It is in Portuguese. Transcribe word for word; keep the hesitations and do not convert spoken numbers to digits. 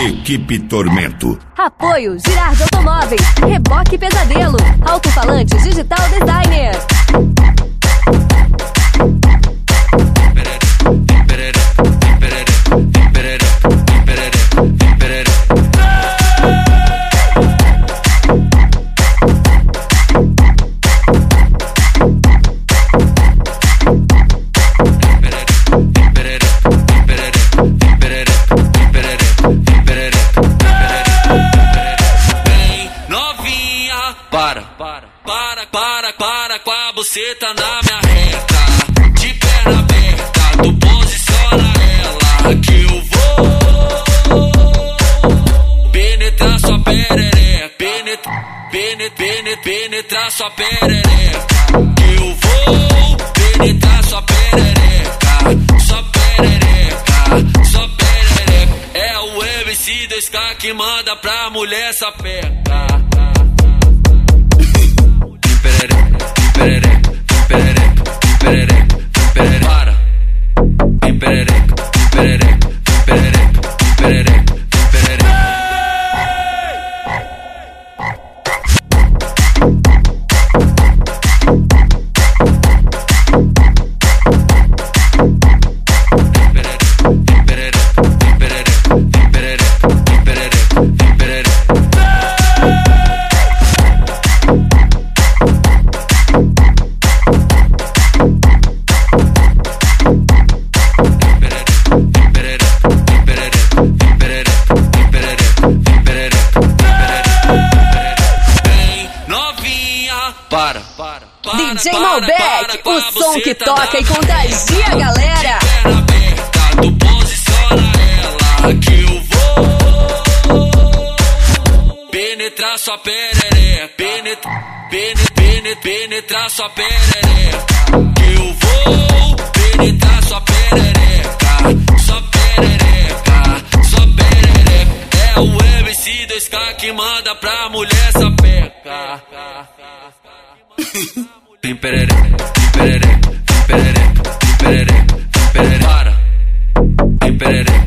Equipe Tormento. Apoio Girardi Automóveis, Reboque Pesadelo, Alto-Falantes Digital Designer. Para, para, para, para, para com a buceta na minha reta. De perna aberta, tu posiciona ela. Que eu vou penetrar sua perereca. Penetrar, penetrar, penetrar sua perereca. Que eu vou penetrar sua perereca. Sua perereca, sua perereca. É o M C dois K que manda pra mulher sapeca. Perereca, perereca, perereca, perereca, para. Perereca, perereca, perereca, perereca, perereca. Para, para, para, D J Malbec, o som que toca e contagia a galera. De perna aberta, tu posiciona ela. Que eu vou penetrar sua perereca. Penetrar, penetrar, penetrar sua perereca. Que eu vou penetrar sua perereca. Sua perereca, sua perereca. É o M C dois K que manda pra mulher sapeca. Tem perereca, tem perereca, tem perereca, tem perereca, tem perereca, para. Tem perereca.